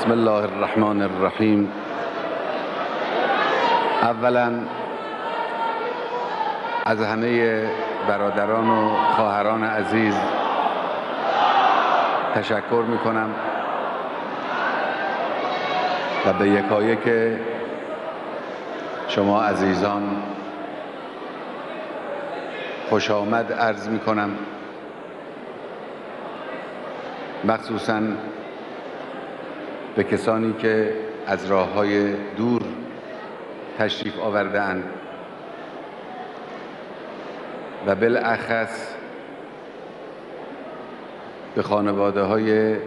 بسم الله الرحمن الرحیم. اولا از همه برادران و خواهران عزیز تشکر میکنم و به یکایک شما عزیزان خوش آمد عرض میکنم، مخصوصاً به کسانی که از راه‌های دور تشریف آورده‌اند و بالاخص به خانواده‌های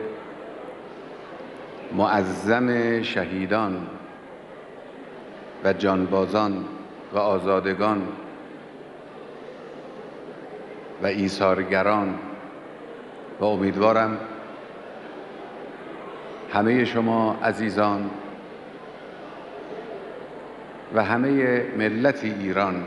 معظم شهیدان و جانبازان و آزادگان و ایثارگران و امیدوارم همه شما عزیزان و همه ملت ایران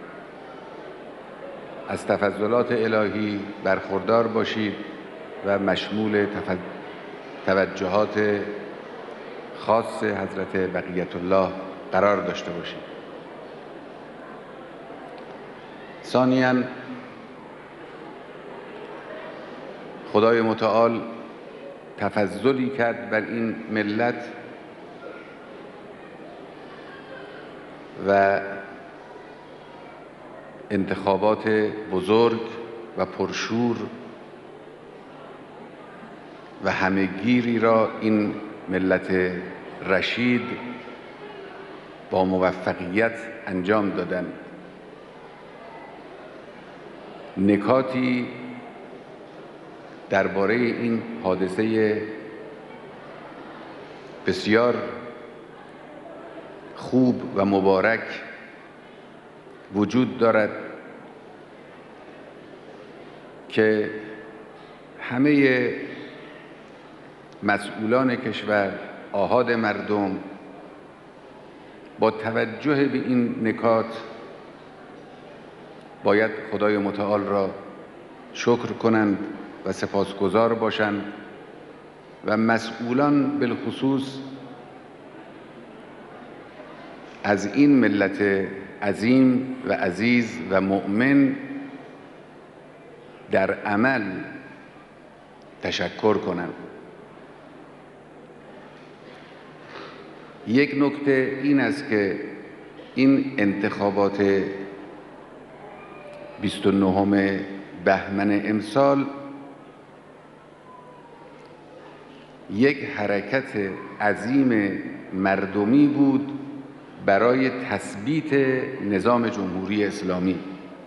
از تفضلات الهی برخوردار باشید و مشمول توجهات خاص حضرت بقیت الله قرار داشته باشید. ثانیاً خدای متعال تفضلی کرد بر این ملت و انتخابات بزرگ و پرشور و همه‌گیری را این ملت رشید با موفقیت انجام دادند. نکاتی درباره این حادثه بسیار خوب و مبارک وجود دارد که همه مسئولان کشور، آحاد مردم با توجه به این نکات باید خدای متعال را شکر کنند و سپاسگزار باشند و مسئولان بالخصوص از این ملت عظیم و عزیز و مؤمن در عمل تشکر کنند. یک نکته این است که این انتخابات 29 بهمن امسال یک حرکت عظیم مردمی بود برای تثبیت نظام جمهوری اسلامی.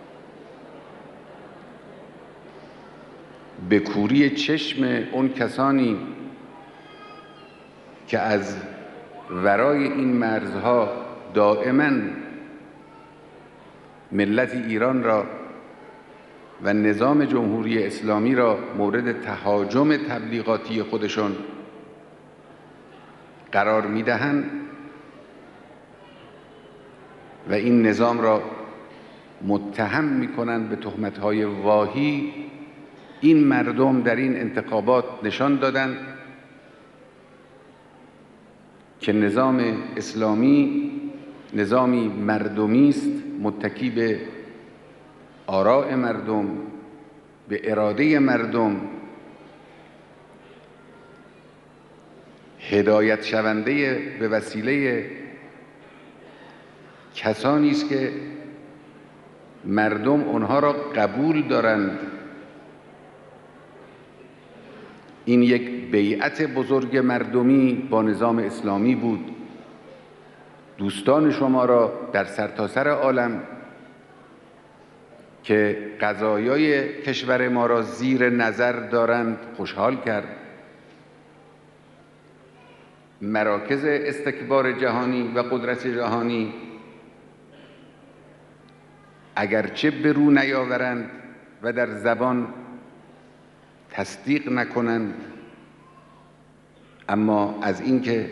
به کوری چشم اون کسانی که از ورای این مرزها دائما ملت ایران را و نظام جمهوری اسلامی را مورد تهاجم تبلیغاتی خودشون قرار میدهند و این نظام را متهم میکنند به تهمت‌های واهی. این مردم در این انتخابات نشان دادند که نظام اسلامی نظامی مردمی است، متکی به آراء مردم، به اراده مردم، هدایت شونده به وسیله کسانی است که مردم آنها را قبول دارند. این یک بیعت بزرگ مردمی با نظام اسلامی بود. دوستان شما را در سرتاسر عالم که قضایای کشور ما را زیر نظر دارند خوشحال کرد. مراکز استکبار جهانی و قدرت جهانی اگرچه به رو نیاورند و در زبان تصدیق نکنند، اما از اینکه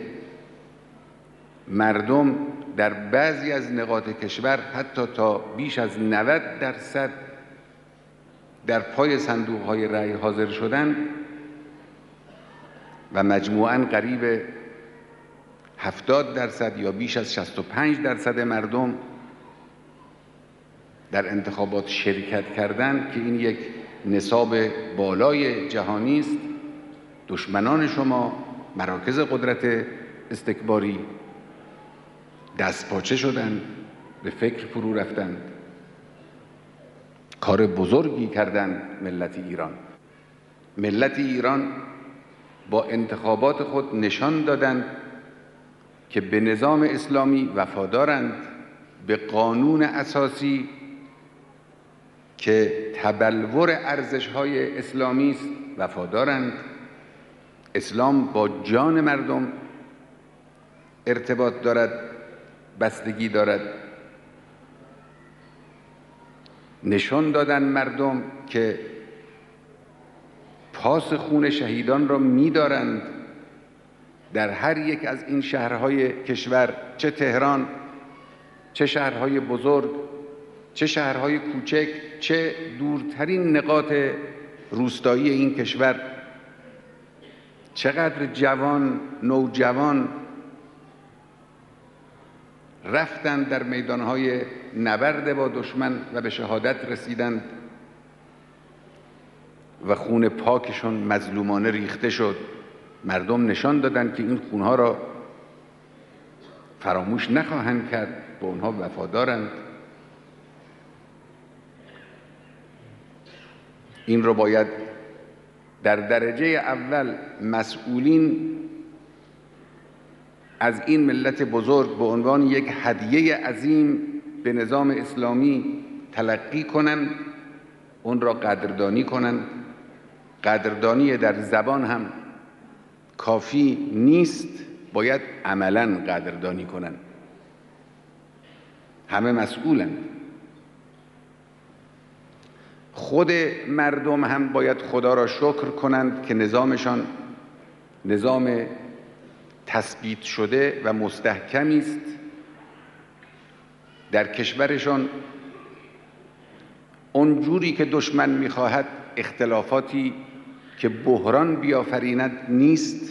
مردم در بعضی از نقاط کشور حتی تا بیش از 90% در پای صندوق‌های رأی حاضر شدند و مجموعاً قریب 70% یا بیش از 65% مردم در انتخابات شرکت کردند که این یک نصاب بالای جهانی است. دشمنان شما، مراکز قدرت استکباری، دستپاچه شدند، به فکر فرو رفتند، کار بزرگی کردند ملت ایران. ملت ایران با انتخابات خود نشان دادند که به نظام اسلامی وفادارند، به قانون اساسی که تبلور ارزش‌های اسلامی است وفادارند. اسلام با جان مردم ارتباط دارد، بستگی دارد. نشان دادن مردم که پاس خون شهیدان را می‌دارند. در هر یک از این شهرهای کشور، چه تهران، چه شهرهای بزرگ، چه شهرهای کوچک، چه دورترین نقاط روستایی این کشور، چقدر جوان، نوجوان رفتند در میدانهای نبرد با دشمن و به شهادت رسیدند و خون پاکشون مظلومانه ریخته شد. مردم نشان دادند که این خونها را فراموش نخواهند کرد، به اونها وفادارند. این رو باید در درجه اول مسئولین از این ملت بزرگ به عنوان یک هدیه عظیم به نظام اسلامی تلقی کنند، اون را قدردانی کنند. قدردانی در زبان هم کافی نیست، باید عملاً قدردانی کنند. همه مسئولند. خود مردم هم باید خدا را شکر کنند که نظامشان نظام تثبیت شده و مستحکمی است. در کشورشان اونجوری که دشمن می‌خواهد اختلافاتی که بحران بیافریند نیست.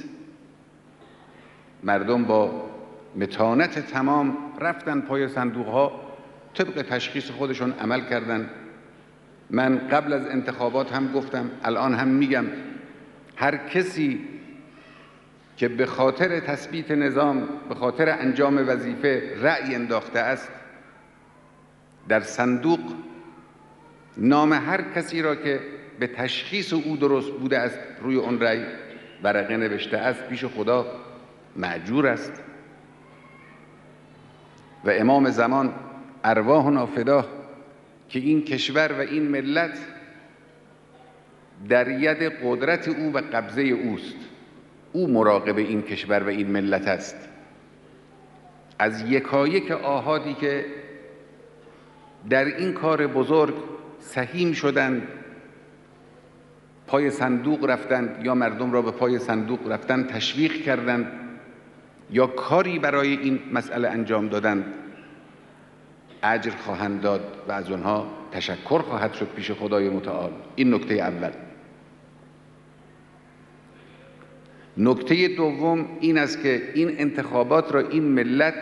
مردم با متانت تمام رفتن پای صندوق‌ها، طبق تشخیص خودشون عمل کردند. من قبل از انتخابات هم گفتم، الان هم میگم، هر کسی که به خاطر تثبیت نظام، به خاطر انجام وظیفه رأی انداخته است، در صندوق نام هر کسی را که به تشخیص او درست بوده است روی اون رأی ورقه نوشته است، پیش خدا مأجور است. و امام زمان ارواحنا فداه که این کشور و این ملت در ید قدرت او و قبضه اوست. او مراقب این کشور و این ملت است. از یکایک آحادی که در این کار بزرگ سهیم شدند، پای صندوق رفتند یا مردم را به پای صندوق رفتند تشویق کردند یا کاری برای این مسئله انجام دادند، اجر خواهند داد و از آنها تشکر خواهد شد پیش خدای متعال. این نکته اول. نکته دوم این است که این انتخابات را این ملت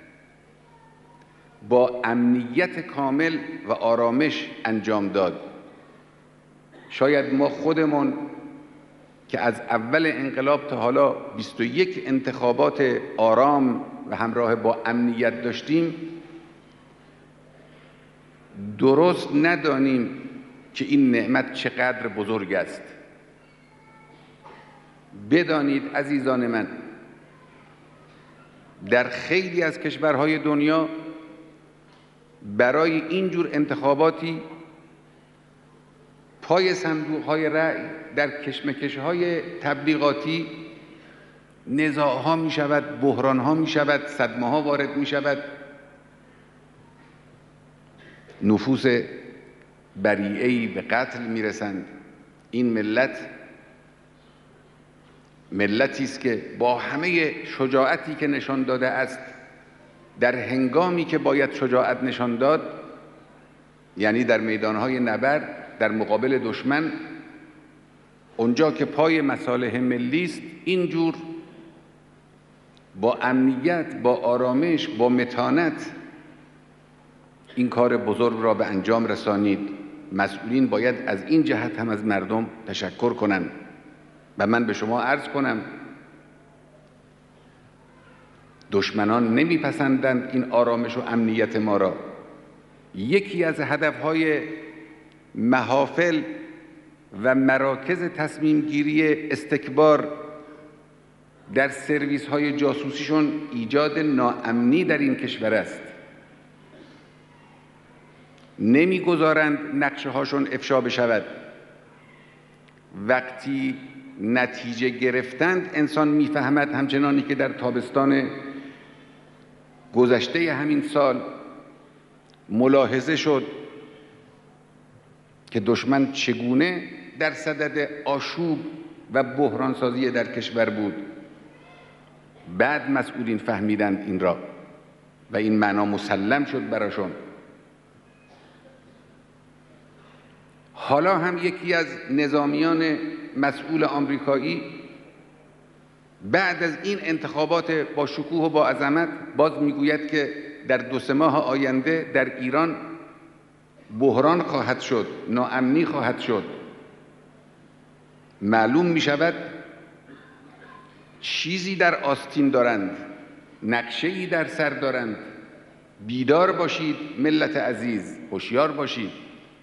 با امنیت کامل و آرامش انجام داد. شاید ما خودمون که از اول انقلاب تا حالا 21 انتخابات آرام و همراه با امنیت داشتیم، درست ندانیم که این نعمت چقدر بزرگ است. بدانید عزیزان من، در خیلی از کشورهای دنیا برای اینجور انتخاباتی پای صندوق‌های رأی در کشمکش‌های تبلیغاتی نزاع‌ها می‌شود، بحران‌ها می‌شود، صدمه‌ها وارد می‌شود، نفوس بریئه‌ای به قتل می‌رسند. این ملتی است که با همه شجاعتی که نشان داده است، در هنگامی که باید شجاعت نشان داد، یعنی در میدانهای نبرد در مقابل دشمن، اونجا که پای مصالح ملی است، اینجور با امنیت، با آرامش، با متانت این کار بزرگ را به انجام رسانید. مسئولین باید از این جهت هم از مردم تشکر کنند. و من به شما عرض کنم دشمنان نمیپسندند این آرامش و امنیت ما را. یکی از هدفهای محافل و مراکز تصمیم گیری استکبار در سرویس های جاسوسیشون ایجاد ناامنی در این کشور است. نمیگذارند نقشه هاشون افشا بشود. وقتی نتیجه گرفتند انسان میفهمد، همچنانی که در تابستان گذشته همین سال ملاحظه شد که دشمن چگونه در صدد آشوب و بحرانسازی در کشور بود. بعد مسئولین فهمیدند این را و این معنا مسلم شد براشون. حالا هم یکی از نظامیان مسئول آمریکایی بعد از این انتخابات با شکوه و با عظمت باز میگوید که در 2-3 ماه آینده در ایران بحران خواهد شد، ناامنی خواهد شد. معلوم می شود چیزی در آستین دارند، نقشه‌ای در سر دارند. بیدار باشید ملت عزیز، هوشیار باشید.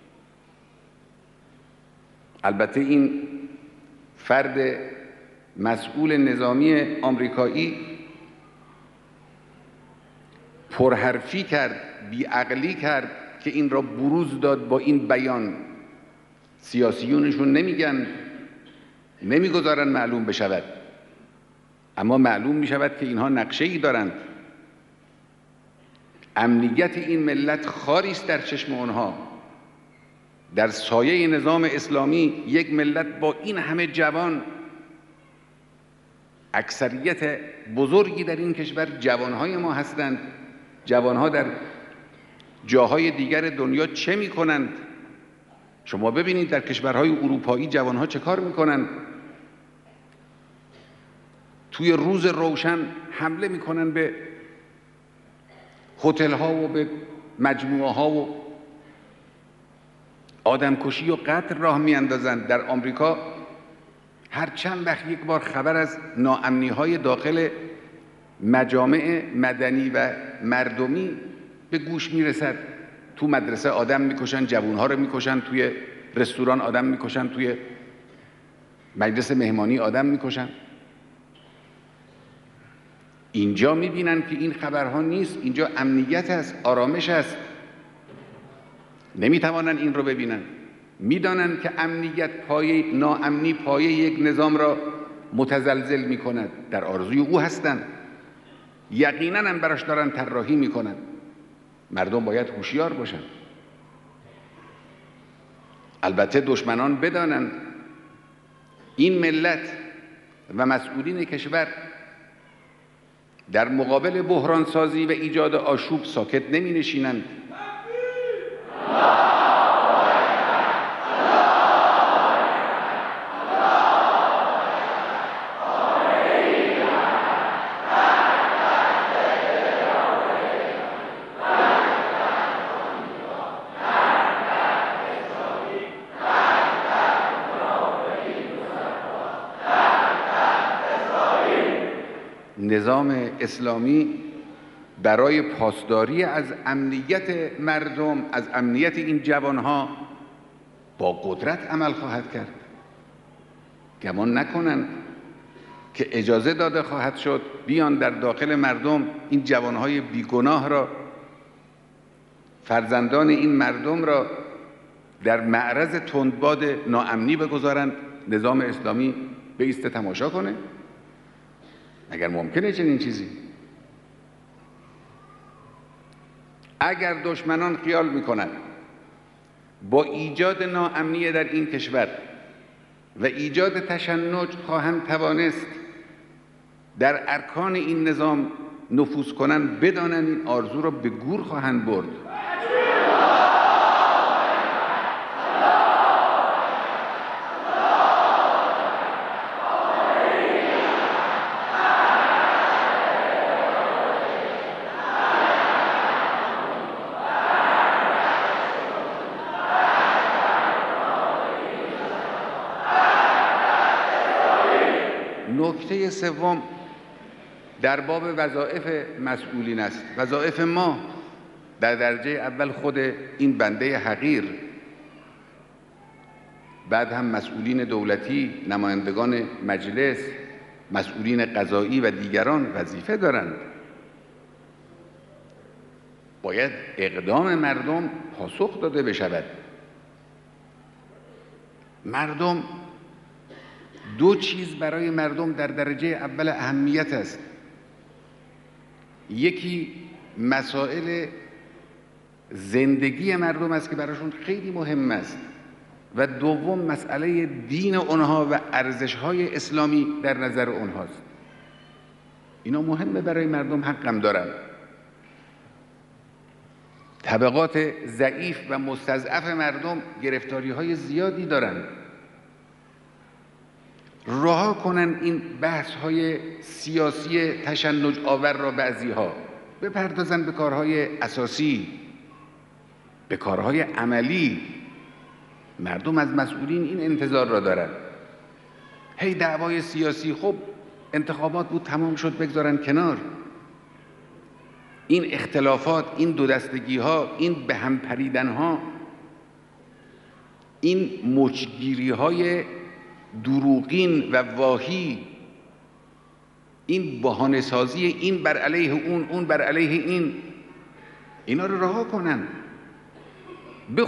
البته این فرد مسئول نظامی آمریکایی پرحرفی کرد، بیعقلی کرد که این را بروز داد با این بیان. سیاسیونشون نمیگن، نمیگذارن معلوم بشود، اما معلوم میشود که اینها نقشه‌ای دارند. امنیت این ملت خاری است در چشم آنها. در سایه نظام اسلامی یک ملت با این همه جوان، اکثریت بزرگی در این کشور جوانهای ما هستند. جوانها در جاهای دیگر دنیا چه میکنند؟ شما ببینید در کشورهای اروپایی جوانها چه کار میکنند. توی روز روشن حمله میکنن به هتل ها و به مجموعه ها و آدمکشی و قتل راه میاندازند. در آمریکا هر چند وقت یک بار خبر از ناامنی های داخل مجامع مدنی و مردمی به گوش میرسد. تو مدرسه آدم میکشن، جوانها رو میکشن، توی رستوران آدم میکشن، توی مجلس مهمانی آدم میکشن. اینجا میبینن که این خبرها نیست، اینجا امنیت است، آرامش است. نمیتوانن این رو ببینن. میدانن که امنیت پایه، ناامنی پایه یک نظام را متزلزل میکند. در آرزوی او هستند، یقینا هم براش دارن طراحی میکنن. مردم باید هوشیار باشن. البته دشمنان بدانند این ملت و مسئولین کشور در مقابل بحران سازی و ایجاد آشوب ساکت نمی نشینند. نظام اسلامی برای پاسداری از امنیت مردم، از امنیت این جوانها با قدرت عمل خواهد کرد. گمان نکنند که اجازه داده خواهد شد بیان در داخل مردم این جوانهای بیگناه را، فرزندان این مردم را در معرض تندباد ناامنی بگذارند. نظام اسلامی بایسته تماشا کنه؟ اگر ممکنه چنین چیزی. اگر دشمنان خیال میکنند با ایجاد ناامنی در این کشور و ایجاد تشنج خواهند توانست در ارکان این نظام نفوذ کنند، بدانند این آرزو را به گور خواهند برد. نکته سوم در باب وظایف مسئولین است. وظایف ما در درجه اول خود این بنده حقیر، بعد هم مسئولین دولتی، نمایندگان مجلس، مسئولین قضایی و دیگران وظیفه دارند. باید اقدام مردم پاسخ داده بشود. مردم، دو چیز برای مردم در درجه اول اهمیت است. یکی مسائل زندگی مردم است که براشون خیلی مهم است و دوم مسئله دین اونها و ارزش‌های اسلامی در نظر اونهاست. اینا مهمه برای مردم، حقم دارن. طبقات ضعیف و مستضعف مردم گرفتاری‌های زیادی دارند. رها کنن این بحث‌های سیاسی تشنج آور را بعضی‌ها، بپردازن به کارهای اساسی، به کارهای عملی. مردم از مسئولین این انتظار را دارند. هی دعوای سیاسی، خب انتخابات بود تمام شد، بگذارن کنار. این اختلافات، این دو دستگی ها، این به هم پریدن ها، این مچگیری های دروغین و واهی، این بهانه سازی این بر علیه اون، اون بر علیه این، اینا رو رها کنن. به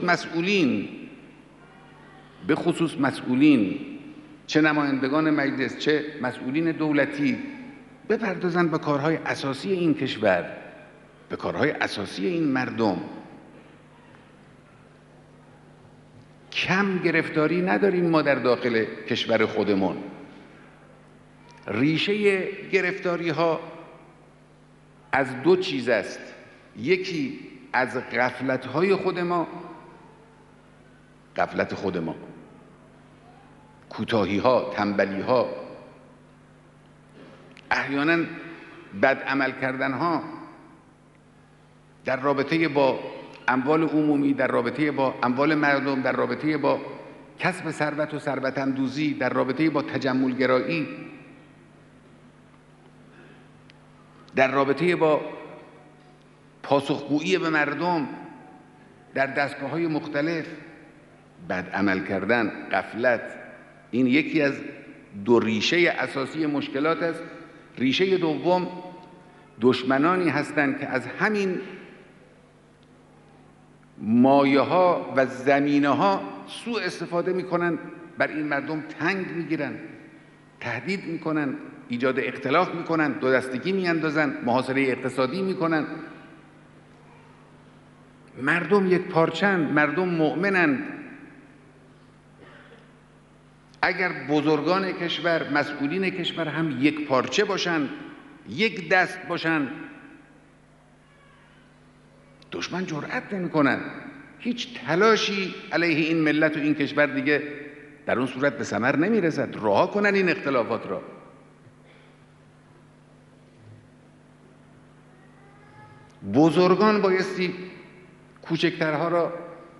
خصوص مسئولین، چه نمایندگان مجلس چه مسئولین دولتی، بپردازن به کارهای اساسی این کشور، به کارهای اساسی این مردم. کم گرفتاری نداریم ما در داخل کشور خودمون. ریشه گرفتاری ها از دو چیز است. یکی از غفلت های خود ما، غفلت خود ما، کوتاهی ها، تنبلی ها، احیانا بد عمل کردن ها در رابطه با اموال عمومی، در رابطه با اموال مردم، در رابطه با کسب ثروت و ثروت اندوزی، در رابطه با تجمل گرایی، در رابطه با پاسخگویی به مردم در دستگاه‌های مختلف. بد عمل کردن، غفلت، این یکی از دو ریشه اساسی مشکلات است. ریشه دوم، دشمنانی هستند که از همین مایه ها و زمینه ها سوء استفاده میکنن، بر این مردم تنگ میگیرن، تهدید میکنن، ایجاد اختلاف میکنن، دو دستگی میاندازن، محاصره اقتصادی میکنن. مردم یک پارچند، مردم مؤمنند. اگر بزرگان کشور، مسئولین کشور هم یک پارچه باشند، یک دست باشند، دشمن جرأت نمی‌کنن. هیچ تلاشی علیه این ملت و این کشور دیگه در اون صورت به ثمر نمیرسد. رها کنن این اختلافات را. بزرگان بایستی کوچکترها را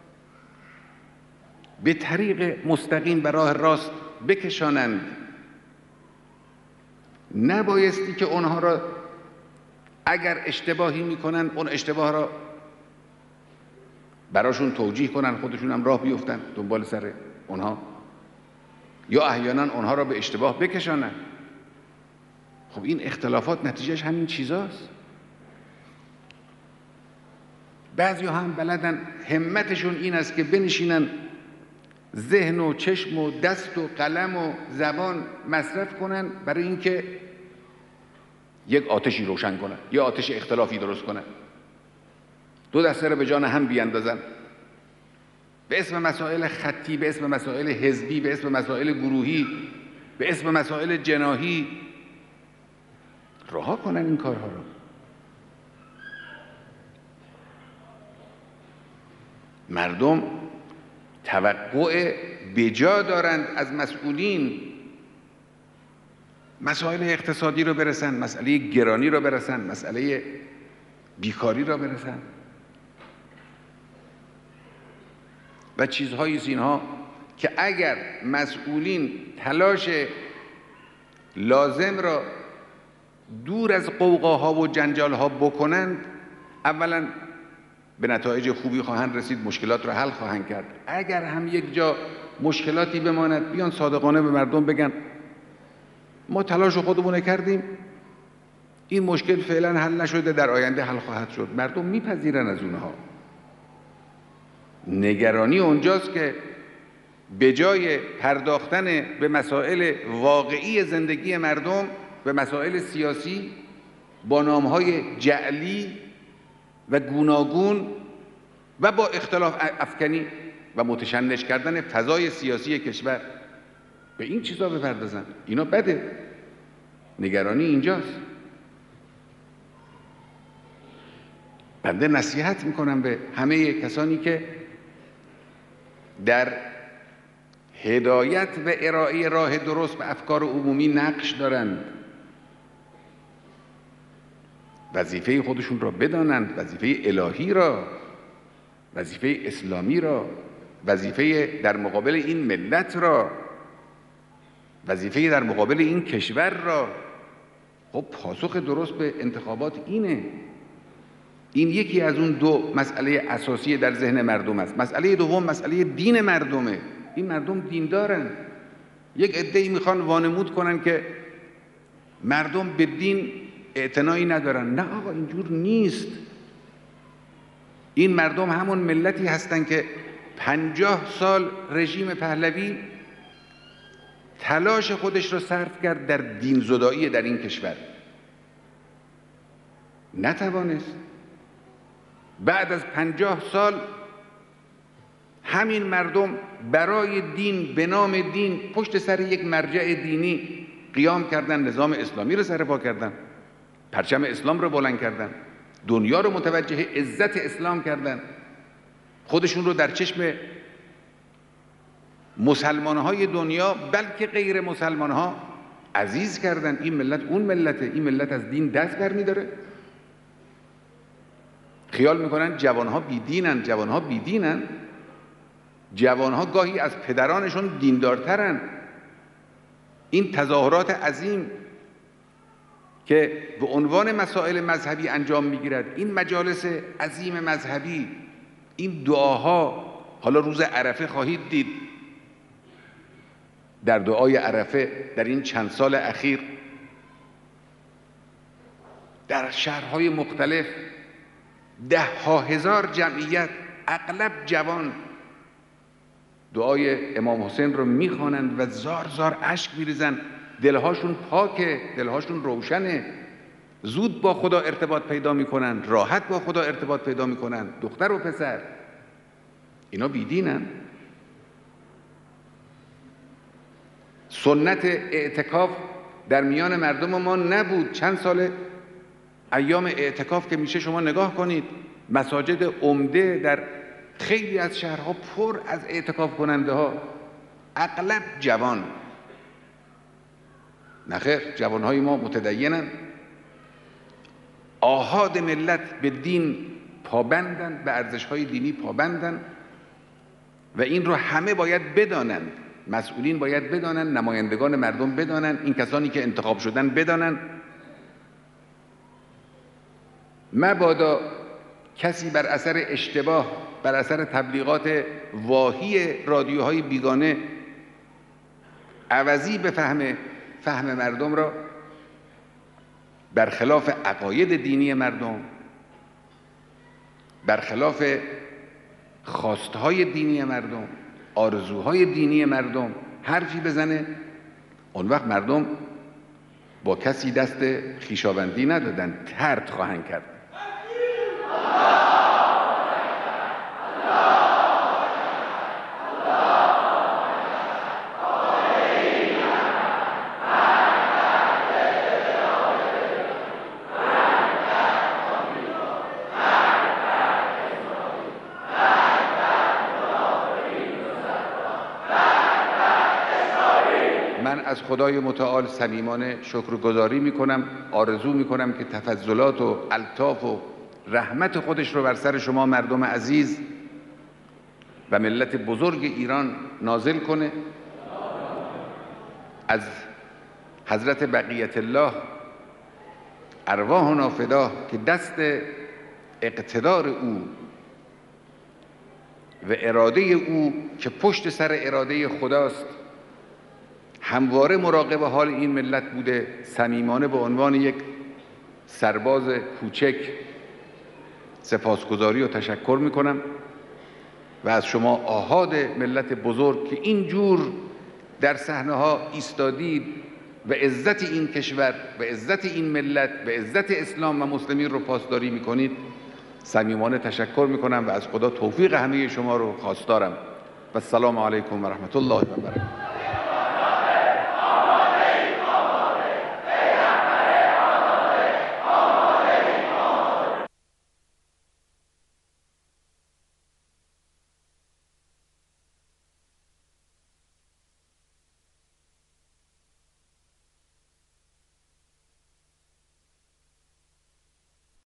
به طریق مستقیم به راه راست بکشانند. نبایستی که اونها را اگر اشتباهی میکنن اون اشتباه را براشون توجیه کنن، خودشون هم راه بیفتن دنبال سر اونها، یا احیانا اونها را به اشتباه بکشانن. خب این اختلافات نتیجهش همین چیزاست. بعضی هم بلدن، همتشون این است که بنشینن ذهن و چشم و دست و قلم و زبان مصرف کنن برای اینکه یک آتشی روشن کنن، یک آتش اختلافی درست کنن، دو دسته رو به جان هم بیاندازن، به اسم مسائل خطی، به اسم مسائل حزبی، به اسم مسائل گروهی، به اسم مسائل جناحی. رها کنن این کارها رو. مردم توقع بجا دارند از مسئولین. مسائل اقتصادی رو برسن، مسئله گرانی رو برسن، مسئله بیکاری رو برسن و چیزهایی از اینها که اگر مسئولین تلاش لازم را دور از قوقاها و جنجالها بکنند، اولا به نتایج خوبی خواهند رسید، مشکلات را حل خواهند کرد. اگر هم یک جا مشکلاتی بماند، بیان صادقانه به مردم بگن ما تلاش خودمون کردیم، این مشکل فعلا حل نشده، در آینده حل خواهد شد. مردم میپذیرن از اونها. نگرانی اونجاست که به جای پرداختن به مسائل واقعی زندگی مردم، به مسائل سیاسی، با نامهای جعلی و گوناگون و با اختلاف افکنی و متشنج کردن فضای سیاسی کشور به این چیزا بپردازن. اینا بده. نگرانی اینجاست. بنده نصیحت میکنم به همه کسانی که در هدایت و ارائه راه درست به افکار عمومی نقش دارند، وظیفه خودشون را بدانند، وظیفه الهی را، وظیفه اسلامی را، وظیفه در مقابل این ملت را، وظیفه در مقابل این کشور را. خب پاسخ درست به انتخابات اینه. این یکی از اون دو مسئله اساسی در ذهن مردم است. مسئله دوم مسئله دین مردمه. این مردم دیندارن. یک عده‌ای میخوان وانمود کنن که مردم به دین اعتنایی ندارن. نه آقا، اینجور نیست. این مردم همون ملتی هستن که 50 سال رژیم پهلوی تلاش خودش رو صرف کرد در دین زدایی در این کشور، نتوانست. بعد از 50 سال همین مردم برای دین، به نام دین، پشت سر یک مرجع دینی قیام کردن، نظام اسلامی رو سرپا کردن، پرچم اسلام رو بلند کردن، دنیا رو متوجه عزت اسلام کردن، خودشون رو در چشم مسلمانهای دنیا بلکه غیر مسلمانها عزیز کردن. این ملت اون ملته. این ملت از دین دست برمی‌داره. خیال میکنن جوانها بیدینن. جوانها بیدینن. جوانها گاهی از پدرانشون دیندارترن. این تظاهرات عظیم که به عنوان مسائل مذهبی انجام میگیرد، این مجالس عظیم مذهبی، این دعاها، حالا روز عرفه خواهید دید در دعای عرفه در این چند سال اخیر در شهرهای مختلف 10,000 هزار جمعیت، اغلب جوان، دعای امام حسین رو میخوانند و زار زار اشک میریزن. دلهاشون پاکه، دلهاشون روشنه، زود با خدا ارتباط پیدا میکنن، راحت با خدا ارتباط پیدا میکنن. دختر و پسر اینا بیدینن. سنت اعتکاف در میان مردم ما نبود. چند سال ایام اعتکاف که میشه شما نگاه کنید، مساجد عمده در خیلی از شهرها پر از اعتکاف کننده ها، اغلب جوان. نخیر، جوانهای ما متدینن، آحاد ملت به دین پابندن، به ارزشهای دینی پابندن و این رو همه باید بدانند. مسئولین باید بدانند، نمایندگان مردم بدانند، این کسانی که انتخاب شدن بدانند. مبادا کسی بر اثر اشتباه، بر اثر تبلیغات واهی رادیوهای بیگانه عوضی به فهم مردم را برخلاف عقاید دینی مردم، برخلاف خواستهای دینی مردم، آرزوهای دینی مردم حرفی بزنه. اون وقت مردم با کسی دست خویشاوندی ندادن، طرد خواهند کرد. من از خدای متعال صمیمانه شکرگزاری میکنم. آرزو میکنم که تفضلات و الطاف و رحمت خودش رو بر سر شما مردم عزیز و ملت بزرگ ایران نازل کنه. از حضرت بقیت الله ارواحنا فداه که دست اقتدار او و اراده او که پشت سر اراده خداست همواره مراقب حال این ملت بوده. صمیمانه به عنوان یک سرباز کوچک سپاسگزاری و تشکر میکنم و از شما آحاد ملت بزرگ که اینجور در صحنه ها ایستادید و عزت این کشور و عزت این ملت و عزت اسلام و مسلمین رو پاسداری میکنید صمیمانه تشکر میکنم و از خدا توفیق همه شما رو خواستارم و السلام علیکم و رحمت الله و برکاته.